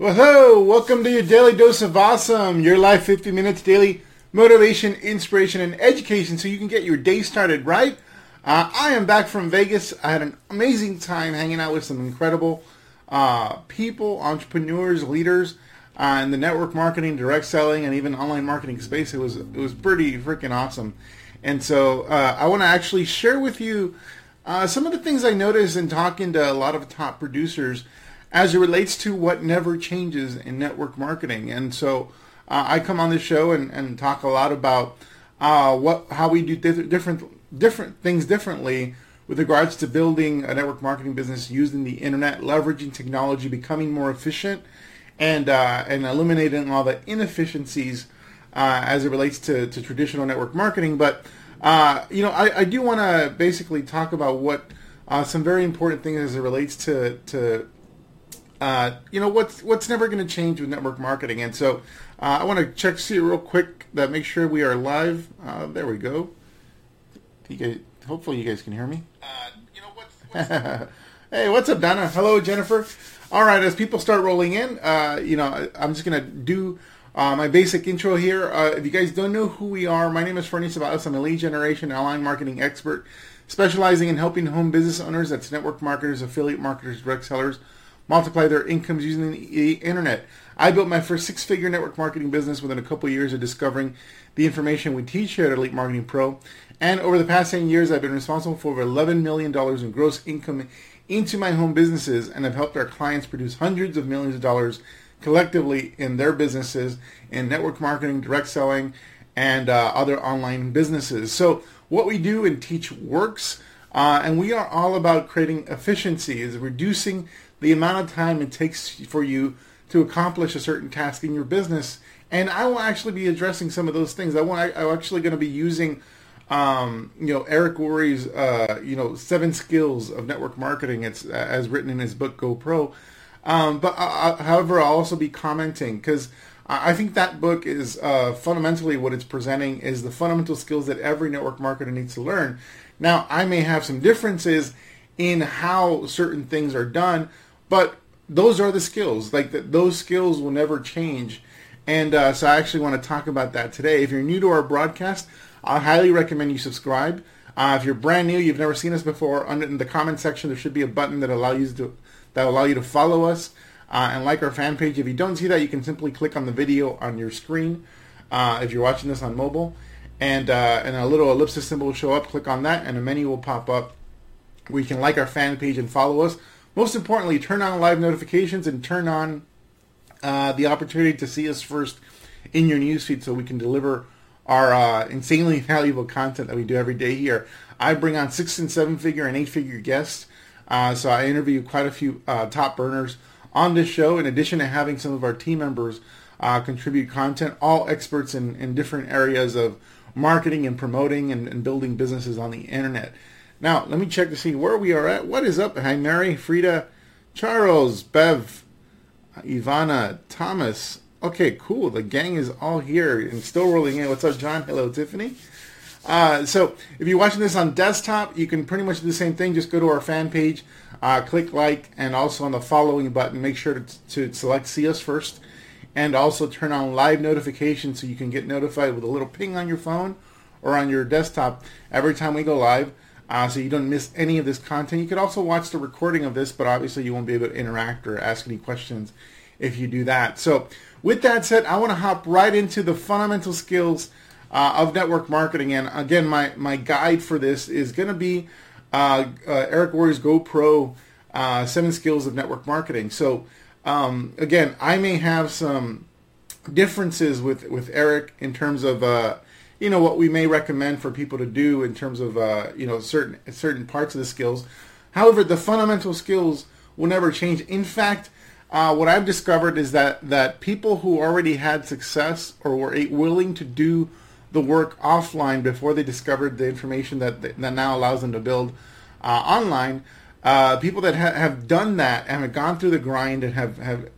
Well, hello, welcome to your daily dose of awesome, your live 50 minutes daily motivation, inspiration, and education so you can get your day started right. I am back from Vegas. I had an amazing time hanging out with some incredible people, entrepreneurs, leaders in the network marketing, direct selling, and even online marketing space. It was pretty freaking awesome. And so I want to actually share with you some of the things I noticed in talking to a lot of top producers as it relates to what never changes in network marketing. And so I come on this show and talk a lot about how we do different things differently with regards to building a network marketing business using the internet, leveraging technology, becoming more efficient, and eliminating all the inefficiencies as it relates to traditional network marketing. But I do want to basically talk about what some very important things as it relates to what's never going to change with network marketing. And so I want to see real quick that make sure we are live. There we go. Hopefully you guys can hear me. Hey, what's up, Donna? Hello, Jennifer. All right, as people start rolling in, I'm just going to do my basic intro here. If you guys don't know who we are, my name is Fernie Ceballos. I'm a lead generation online marketing expert specializing in helping home business owners, that's network marketers, affiliate marketers, direct sellers, multiply their incomes using the internet. I built my first six-figure network marketing business within a couple of years of discovering the information we teach here at Elite Marketing Pro. And over the past 10 years, I've been responsible for over $11 million in gross income into my home businesses, and I've helped our clients produce hundreds of millions of dollars collectively in their businesses in network marketing, direct selling, and other online businesses. So what we do and teach works, and we are all about creating efficiency, is reducing the amount of time it takes for you to accomplish a certain task in your business. And I will actually be addressing some of those things. I'm actually going to be using, Eric Worre's, 7 skills of network marketing. It's as written in his book, Go Pro. However, I'll also be commenting because I think that book is fundamentally what it's presenting is the fundamental skills that every network marketer needs to learn. Now, I may have some differences in how certain things are done, but those are the skills. Those skills will never change. And so I actually want to talk about that today. If you're new to our broadcast, I highly recommend you subscribe. If you're brand new, you've never seen us before, in the comment section there should be a button that will allow you to follow us and like our fan page. If you don't see that, you can simply click on the video on your screen if you're watching this on mobile. And a little ellipsis symbol will show up. Click on that and a menu will pop up where you can like our fan page and follow us. Most importantly, turn on live notifications and turn on the opportunity to see us first in your newsfeed so we can deliver our insanely valuable content that we do every day here. I bring on 6- and 7-figure and 8-figure guests. So I interview quite a few top burners on this show, in addition to having some of our team members contribute content, all experts in different areas of marketing and promoting and building businesses on the internet. Now, let me check to see where we are at. What is up? Hi, Mary, Frida, Charles, Bev, Ivana, Thomas. Okay, cool. The gang is all here and still rolling in. What's up, John? Hello, Tiffany. So if you're watching this on desktop, you can pretty much do the same thing. Just go to our fan page, click like, and also on the following button, make sure to select See Us First, and also turn on live notifications so you can get notified with a little ping on your phone or on your desktop every time we go live. So you don't miss any of this content. You could also watch the recording of this, but obviously you won't be able to interact or ask any questions if you do that. So with that said, I want to hop right into the fundamental skills of network marketing. And again, my guide for this is going to be Eric Worre's Go Pro 7 skills of network marketing. So again, I may have some differences with Eric in terms of what we may recommend for people to do in terms of certain parts of the skills. However, the fundamental skills will never change. In fact, what I've discovered is that people who already had success or were willing to do the work offline before they discovered the information that now allows them to build online, people that have done that and have gone through the grind and have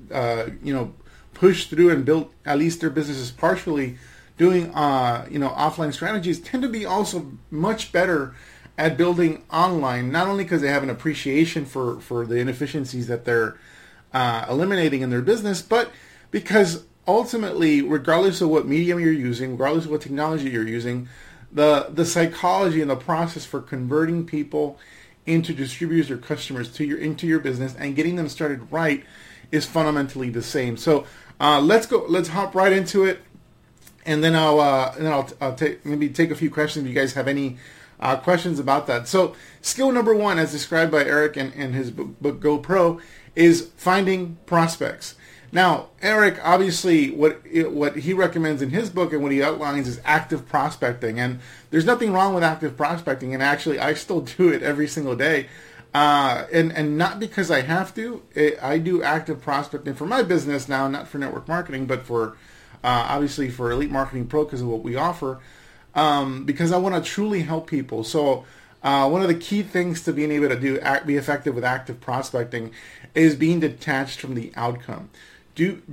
pushed through and built at least their businesses partially doing offline strategies tend to be also much better at building online, not only because they have an appreciation for the inefficiencies that they're eliminating in their business, but because ultimately, regardless of what medium you're using, regardless of what technology you're using, the psychology and the process for converting people into distributors or customers into your business and getting them started right is fundamentally the same. So let's hop right into it, and then I'll take a few questions if you guys have any questions about that. So skill number one, as described by Eric in his book Go Pro, is finding prospects. Now, Eric, obviously, what he recommends in his book and what he outlines is active prospecting. And there's nothing wrong with active prospecting. And actually, I still do it every single day. And not because I have to. I do active prospecting for my business now, not for network marketing, but for obviously for Elite Marketing Pro because of what we offer. Because I want to truly help people. So one of the key things to being able to be effective with active prospecting is being detached from the outcome. Do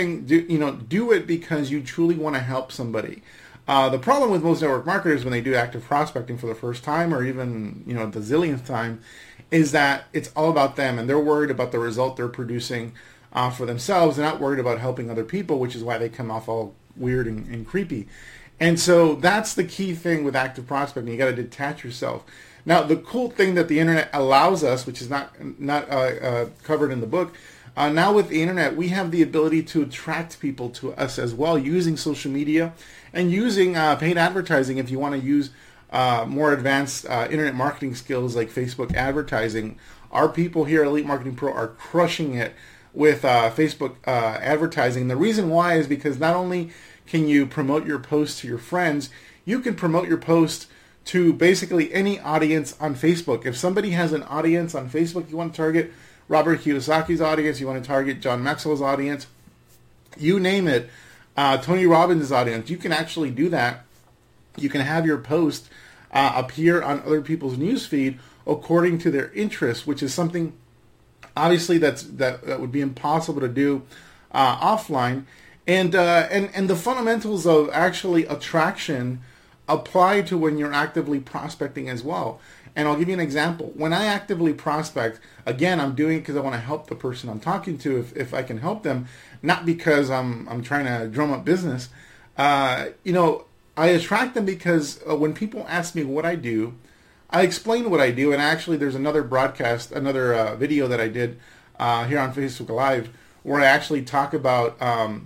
it because you truly want to help somebody. The problem with most network marketers when they do active prospecting for the first time or even the zillionth time is that it's all about them and they're worried about the result they're producing for themselves. They're not worried about helping other people, which is why they come off all weird and creepy. And so that's the key thing with active prospecting. You got to detach yourself. Now, the cool thing that the internet allows us, which is not covered in the book, now with the internet, we have the ability to attract people to us as well using social media and using paid advertising if you want to use more advanced internet marketing skills like Facebook advertising. Our people here at Elite Marketing Pro are crushing it with Facebook advertising. The reason why is because not only can you promote your post to your friends, you can promote your post to basically any audience on Facebook. If somebody has an audience on Facebook you want to target, Robert Kiyosaki's audience, you want to target John Maxwell's audience, you name it, Tony Robbins' audience, you can actually do that. You can have your post appear on other people's newsfeed according to their interests, which is something obviously that would be impossible to do offline. And the fundamentals of actually attraction apply to when you're actively prospecting as well. And I'll give you an example. When I actively prospect, again, I'm doing it because I want to help the person I'm talking to if I can help them, not because I'm trying to drum up business. I attract them because when people ask me what I do, I explain what I do. And actually, there's another video that I did here on Facebook Live where I actually talk about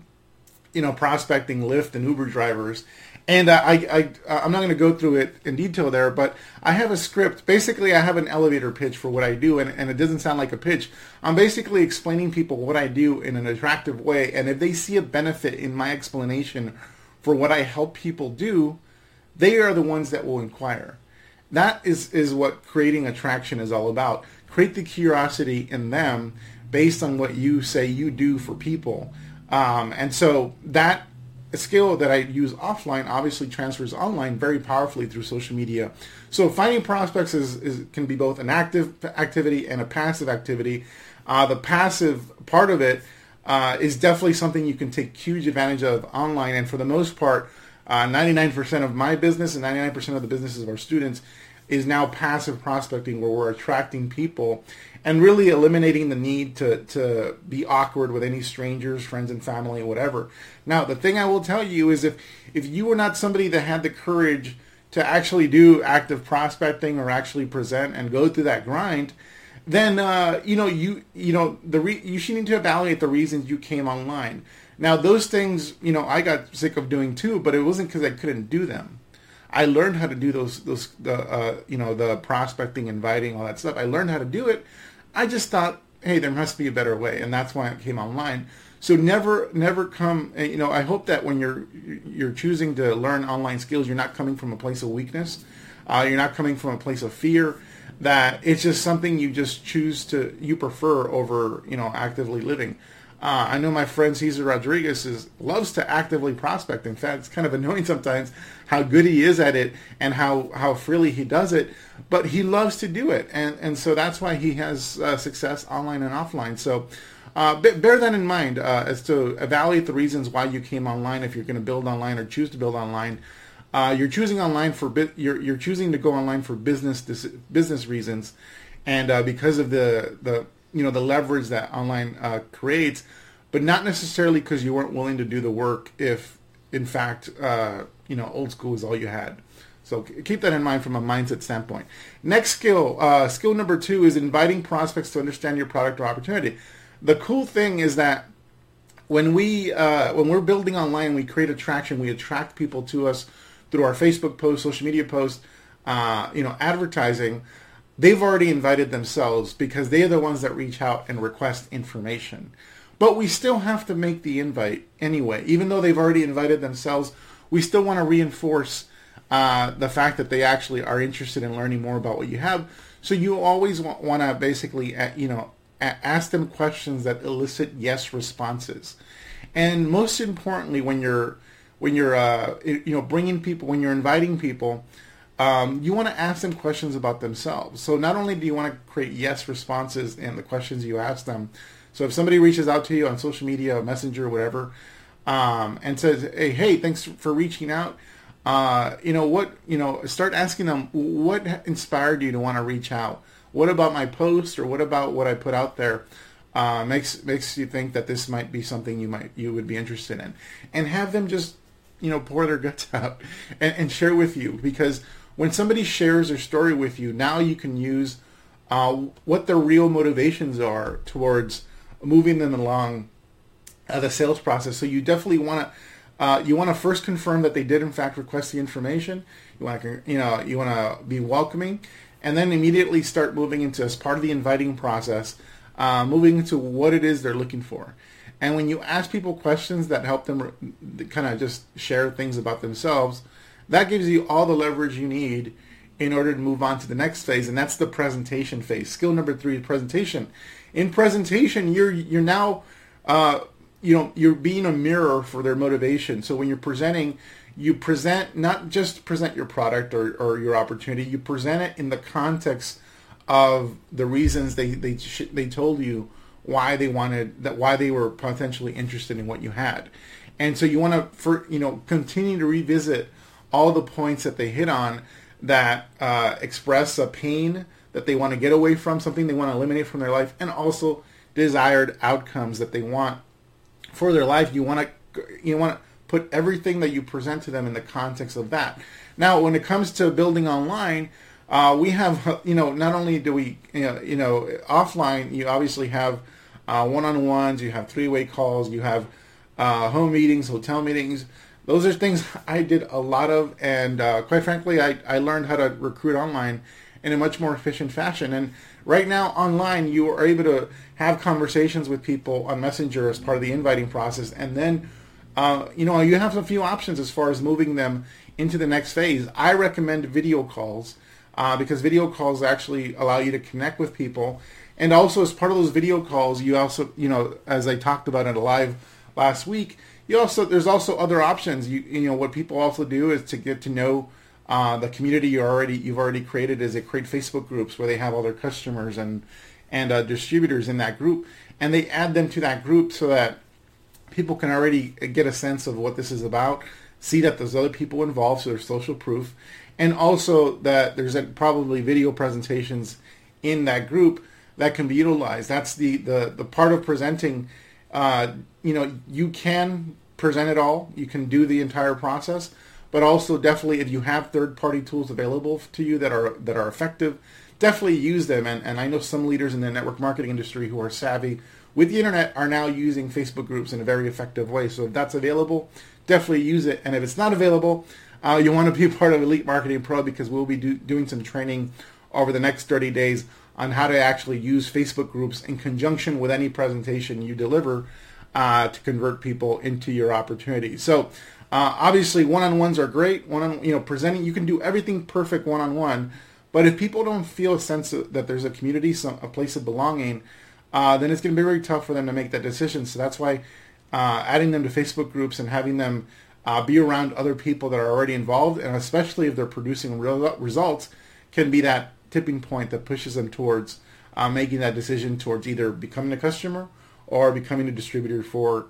prospecting Lyft and Uber drivers. And I'm not going to go through it in detail there, but I have a script. Basically, I have an elevator pitch for what I do, and it doesn't sound like a pitch. I'm basically explaining people what I do in an attractive way, and if they see a benefit in my explanation for what I help people do, they are the ones that will inquire. That is what creating attraction is all about. Create the curiosity in them based on what you say you do for people. And so that a skill that I use offline obviously transfers online very powerfully through social media. So finding prospects can be both an active activity and a passive activity. The passive part of it is definitely something you can take huge advantage of online. And for the most part, 99% of my business and 99% of the businesses of our students is now passive prospecting, where we're attracting people and really eliminating the need to be awkward with any strangers, friends and family, whatever. Now, the thing I will tell you is if you were not somebody that had the courage to actually do active prospecting or actually present and go through that grind, then you should need to evaluate the reasons you came online. Now, those things, I got sick of doing too, but it wasn't because I couldn't do them. I learned how to do the prospecting, inviting, all that stuff. I learned how to do it. I just thought, hey, there must be a better way, and that's why it came online. So never come. I hope that when you're choosing to learn online skills, you're not coming from a place of weakness. You're not coming from a place of fear. That it's just something you just you prefer over actively living. I know my friend Cesar Rodriguez loves to actively prospect. In fact, it's kind of annoying sometimes how good he is at it and how freely he does it. But he loves to do it. And so that's why he has success online and offline. So bear that in mind as to evaluate the reasons why you came online. If you're going to build online or choose to build online, you're choosing online you're choosing to go online for business reasons, and because of the the leverage that online creates, but not necessarily because you weren't willing to do the work if, in fact, old school is all you had. So keep that in mind from a mindset standpoint. Next skill, skill number 2 is inviting prospects to understand your product or opportunity. The cool thing is that when we're building online, we create attraction. We attract people to us through our Facebook posts, social media posts, advertising. They've already invited themselves because they are the ones that reach out and request information. But we still have to make the invite anyway. Even though they've already invited themselves, we still want to reinforce the fact that they actually are interested in learning more about what you have. So you always want to basically, ask them questions that elicit yes responses. And most importantly, when you're bringing people, when you're inviting people, you want to ask them questions about themselves. So not only do you want to create yes responses in the questions you ask them. So if somebody reaches out to you on social media, Messenger, whatever, and says, hey, thanks for reaching out. Start asking them, what inspired you to want to reach out? What about my post, or what about what I put out there makes you think that this might be something you would be interested in? And have them just, pour their guts out and share with you. Because when somebody shares their story with you, now you can use what their real motivations are towards moving them along the sales process. So you definitely want to first confirm that they did in fact request the information. You want to be welcoming, and then immediately start moving into, as part of the inviting process, moving into what it is they're looking for. And when you ask people questions that help them kind of just share things about themselves, that gives you all the leverage you need in order to move on to the next phase, and that's the presentation phase. Skill number 3 is presentation. In presentation, you're now you're being a mirror for their motivation. So when you're presenting, you present, not just present your product or your opportunity, you present it in the context of the reasons they told you why they were potentially interested in what you had. And so you want to continue to revisit all the points that they hit on that express a pain that they want to get away from, something they want to eliminate from their life, and also desired outcomes that they want for their life. You want to put everything that you present to them in the context of that. Now, when it comes to building online, we have, not only do we, offline, you obviously have one-on-ones, you have three-way calls, you have home meetings, hotel meetings. Those are things I did a lot of, and quite frankly, I learned how to recruit online in a much more efficient fashion. And right now, online, you are able to have conversations with people on Messenger as part of the inviting process, and then, you have a few options as far as moving them into the next phase. I recommend video calls because video calls actually allow you to connect with people. And also, as part of those video calls, you also, as I talked about in a live last week, there's also other options. What people also do is to get to know the community you've already created. Is they create Facebook groups where they have all their customers and distributors in that group, and they add them to that group so that people can already get a sense of what this is about, see that there's other people involved, so there's social proof, and also that there's probably video presentations in that group that can be utilized. That's the part of presenting. You can present it all. You can do the entire process, but also definitely if you have third-party tools available to you that are effective, definitely use them. And I know some leaders in the network marketing industry who are savvy with the internet are now using Facebook groups in a very effective way. So if that's available, definitely use it. And if it's not available, you want to be part of Elite Marketing Pro, because we'll be doing some training over the next 30 days on how to actually use Facebook groups in conjunction with any presentation you deliver to convert people into your opportunity. So obviously one-on-ones are great. Presenting, you can do everything perfect one-on-one, but if people don't feel a sense that there's a community, a place of belonging, then it's going to be very tough for them to make that decision. So that's why adding them to Facebook groups and having them be around other people that are already involved, and especially if they're producing real results, can be that tipping point that pushes them towards making that decision towards either becoming a customer or becoming a distributor for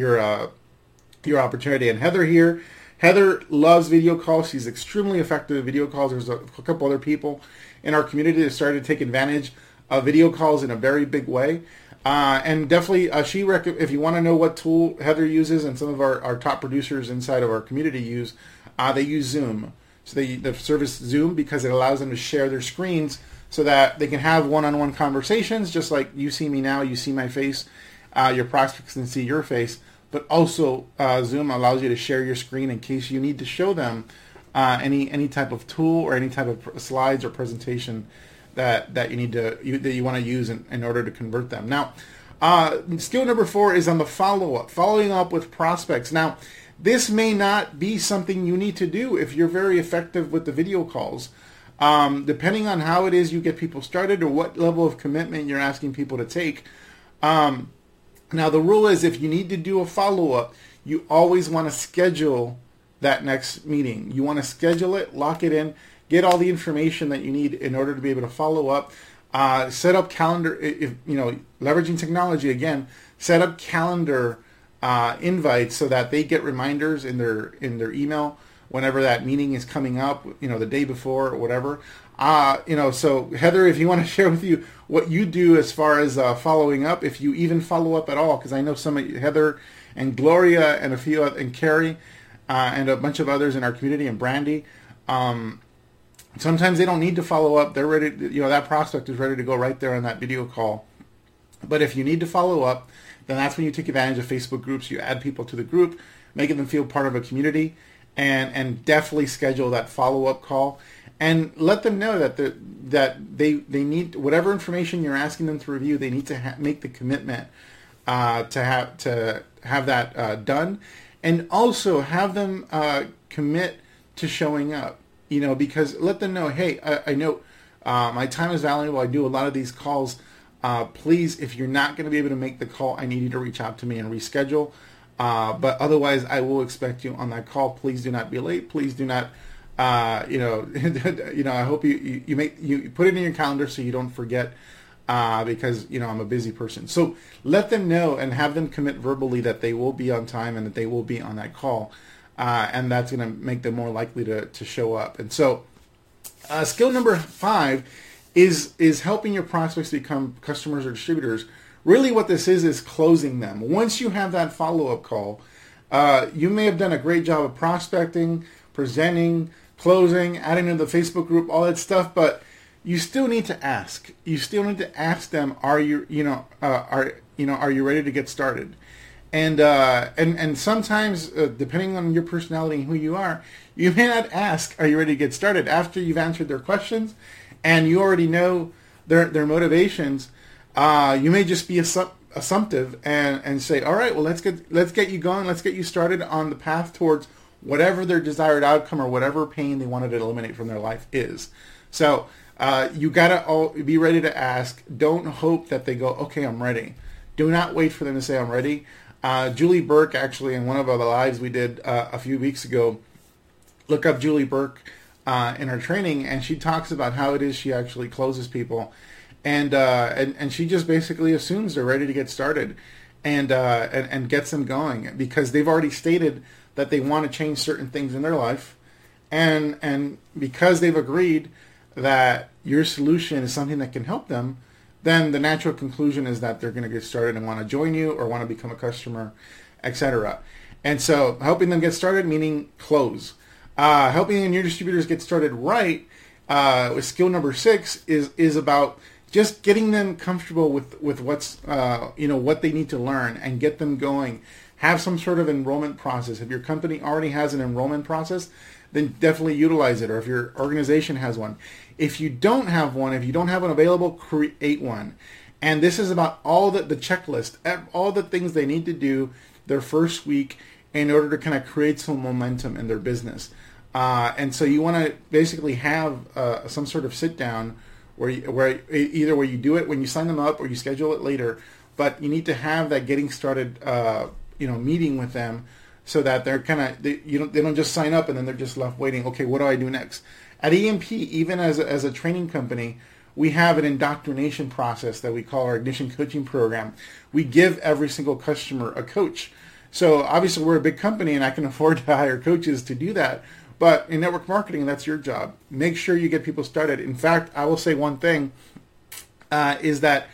your opportunity. And Heather loves video calls. She's extremely effective at video calls. There's a couple other people in our community that started to take advantage video calls in a very big way. And definitely, if you want to know what tool Heather uses and some of our top producers inside of our community use, they use Zoom. So the service Zoom, because it allows them to share their screens so that they can have one-on-one conversations, just like you see me now, you see my face, your prospects can see your face, but also Zoom allows you to share your screen in case you need to show them any type of tool or any type of slides or presentation that you want to use in order to convert them. Now, skill number 4 is on the follow-up, following up with prospects. Now, this may not be something you need to do if you're very effective with the video calls. Depending on how it is you get people started or what level of commitment you're asking people to take. Now, the rule is if you need to do a follow-up, you always want to schedule that next meeting. You want to schedule it, lock it in, get all the information that you need in order to be able to follow up. Set up calendar, leveraging technology again, set up calendar invites so that they get reminders in their email whenever that meeting is coming up, the day before or whatever. So Heather, if you want to share with you what you do as far as following up, if you even follow up at all, because I know some of Heather and Gloria and a few and Carrie and a bunch of others in our community and Brandy. Sometimes they don't need to follow up. They're ready. That prospect is ready to go right there on that video call. But if you need to follow up, then that's when you take advantage of Facebook groups. You add people to the group, making them feel part of a community, and definitely schedule that follow-up call. And let them know that they need whatever information you're asking them to review. They need to make the commitment to have that done, and also have them commit to showing up. Because let them know, hey, I know my time is valuable. I do a lot of these calls. Please, if you're not going to be able to make the call, I need you to reach out to me and reschedule. But otherwise, I will expect you on that call. Please do not be late. Please do not, I hope you put it in your calendar so you don't forget, because I'm a busy person. So let them know and have them commit verbally that they will be on time and that they will be on that call, and that's going to make them more likely to show up. And so, skill number 5 is helping your prospects become customers or distributors. Really what this is closing them. Once you have that follow-up call, you may have done a great job of prospecting, presenting, closing, adding to the Facebook group, all that stuff, but you still need to ask. You still need to ask them, are you ready to get started? And sometimes, depending on your personality and who you are, you may not ask, are you ready to get started? After you've answered their questions and you already know their motivations, you may just be assumptive and say, all right, well, let's get you going. Let's get you started on the path towards whatever their desired outcome or whatever pain they wanted to eliminate from their life is. So you got to be ready to ask. Don't hope that they go, okay, I'm ready. Do not wait for them to say I'm ready. Julie Burke, actually, in one of the lives we did a few weeks ago, look up Julie Burke in her training, and she talks about how it is she actually closes people. And she just basically assumes they're ready to get started and gets them going because they've already stated that they want to change certain things in their life. And because they've agreed that your solution is something that can help them, then the natural conclusion is that they're going to get started and want to join you or want to become a customer, etc. And so helping them get started, meaning close. Helping your distributors get started right, with skill number 6 is about just getting them comfortable with what's, what they need to learn and get them going. Have some sort of enrollment process. If your company already has an enrollment process, then definitely utilize it. Or if your organization has one. If you don't have one, if you don't have one available, create one. And this is about all the checklist, all the things they need to do their first week in order to kind of create some momentum in their business. And so you want to basically have some sort of sit down where you do it when you sign them up or you schedule it later, but you need to have that getting started, meeting with them so that they're they don't just sign up and then they're just left waiting. Okay, what do I do next? At EMP, even as a training company, we have an indoctrination process that we call our Ignition Coaching Program. We give every single customer a coach. So obviously we're a big company and I can afford to hire coaches to do that. But in network marketing, that's your job. Make sure you get people started. In fact, I will say one thing. is that,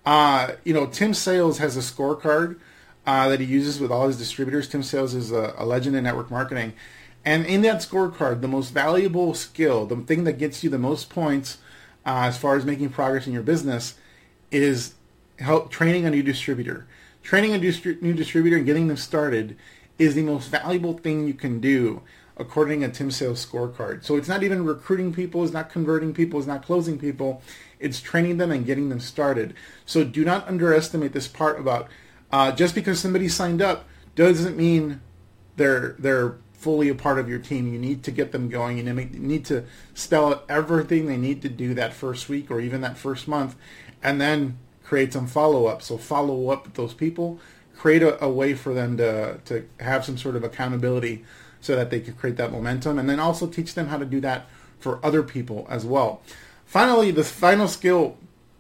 Tim Sales has a scorecard that he uses with all his distributors. Tim Sales is a legend in network marketing. And in that scorecard, the most valuable skill, the thing that gets you the most points as far as making progress in your business, is training a new distributor. Training a new distributor and getting them started is the most valuable thing you can do according to Tim Sales scorecard. So it's not even recruiting people, it's not converting people, it's not closing people, it's training them and getting them started. So do not underestimate this part about just because somebody signed up doesn't mean they're fully a part of your team. You need to get them going. You need to spell out everything they need to do that first week or even that first month, and then create some follow-up. So follow up with those people, create a way for them to have some sort of accountability so that they can create that momentum, and then also teach them how to do that for other people as well. Finally, the final skill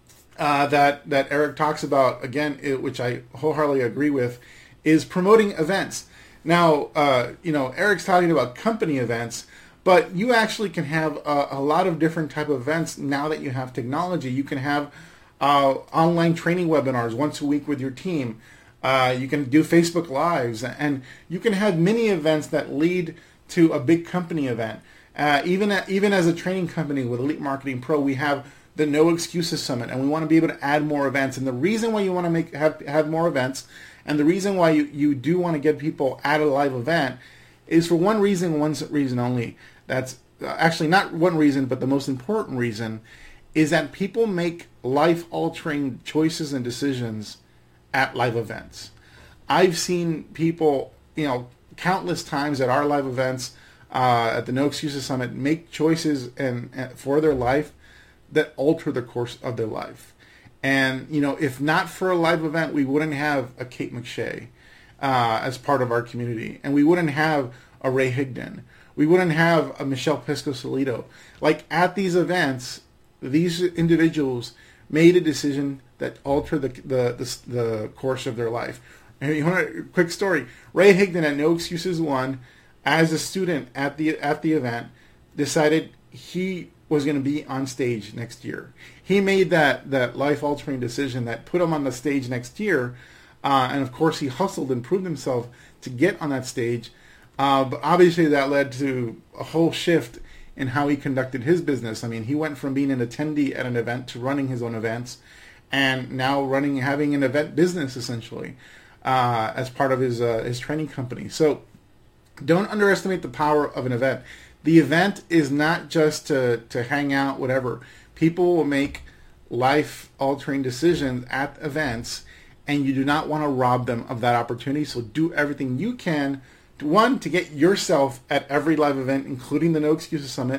that Eric talks about, again, which I wholeheartedly agree with, is promoting events. Now, Eric's talking about company events, but you actually can have a lot of different type of events now that you have technology. You can have online training webinars once a week with your team. You can do Facebook Lives, and you can have mini events that lead to a big company event. Even as a training company with Elite Marketing Pro, we have the No Excuses Summit, and we want to be able to add more events. And the reason why you want to have more events, and the reason why you do want to get people at a live event, is for one reason only. That's actually not one reason, but the most important reason is that people make life-altering choices and decisions at live events. I've seen people, countless times at our live events, at the No Excuses Summit, make choices and for their life that alter the course of their life. And, if not for a live event, we wouldn't have a Kate McShay as part of our community. And we wouldn't have a Ray Higdon. We wouldn't have a Michelle Pisco-Solido. Like, at these events, these individuals made a decision that altered the course of their life. And you want a quick story? Ray Higdon at No Excuses 1, as a student at the event, decided he was going to be on stage next year. He made that life-altering decision that put him on the stage next year, and of course he hustled and proved himself to get on that stage. But obviously that led to a whole shift in how he conducted his business. I mean, he went from being an attendee at an event to running his own events, and now having an event business essentially as part of his training company. So don't underestimate the power of an event. The event is not just to hang out, whatever. People will make life-altering decisions at events, and you do not want to rob them of that opportunity. So do everything you can, to get yourself at every live event, including the No Excuses Summit,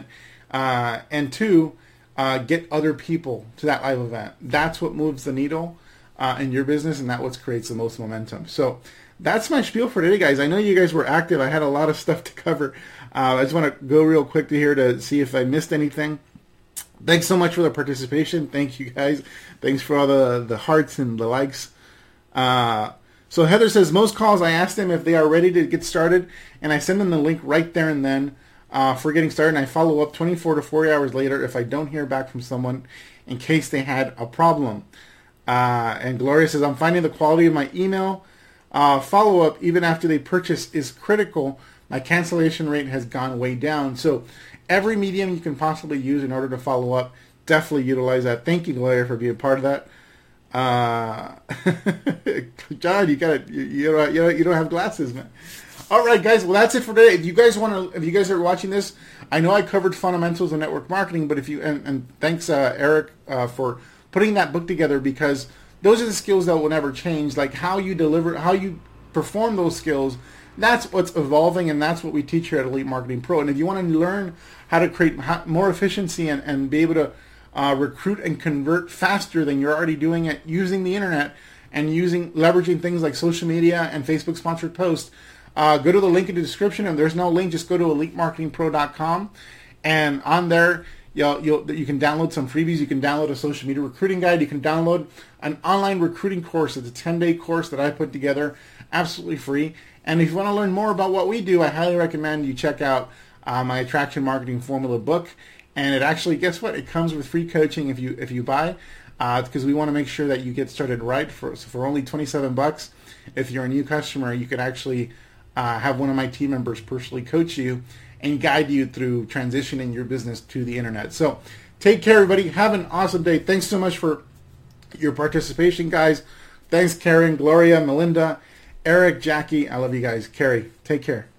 and two, get other people to that live event. That's what moves the needle in your business, and that's what creates the most momentum. So that's my spiel for today, guys. I know you guys were active. I had a lot of stuff to cover. I just want to go real quick to here to see if I missed anything. Thanks so much for the participation. Thank you, guys. Thanks for all the hearts and the likes. So Heather says, most calls I ask them if they are ready to get started, and I send them the link right there and then for getting started, and I follow up 24 to 40 hours later if I don't hear back from someone in case they had a problem. And Gloria says, I'm finding the quality of my email follow-up even after they purchase is critical. My cancellation rate has gone way down. So every medium you can possibly use in order to follow up, definitely utilize that. Thank you, Gloria, for being part of that. John, you don't have glasses, man. All right, guys. Well, that's it for today. If you guys are watching this, I know I covered fundamentals of network marketing, but and thanks, Eric, for putting that book together, because those are the skills that will never change. Like how you deliver, how you perform those skills. That's what's evolving, and that's what we teach here at Elite Marketing Pro. And if you want to learn how to create more efficiency and be able to recruit and convert faster than you're already doing it using the internet and leveraging things like social media and Facebook sponsored posts, go to the link in the description. And there's no link, just go to elitemarketingpro.com, and on there you can download some freebies. You can download a social media recruiting guide. You can download an online recruiting course. It's a 10-day course that I put together, absolutely free. And if you want to learn more about what we do, I highly recommend you check out my Attraction Marketing Formula book. And it actually, guess what? It comes with free coaching if you buy. because we want to make sure that you get started right. So for only $27, if you're a new customer, you could actually have one of my team members personally coach you and guide you through transitioning your business to the internet. So take care, everybody. Have an awesome day. Thanks so much for your participation, guys. Thanks, Karen, Gloria, Melinda, Eric, Jackie. I love you guys. Carrie, take care.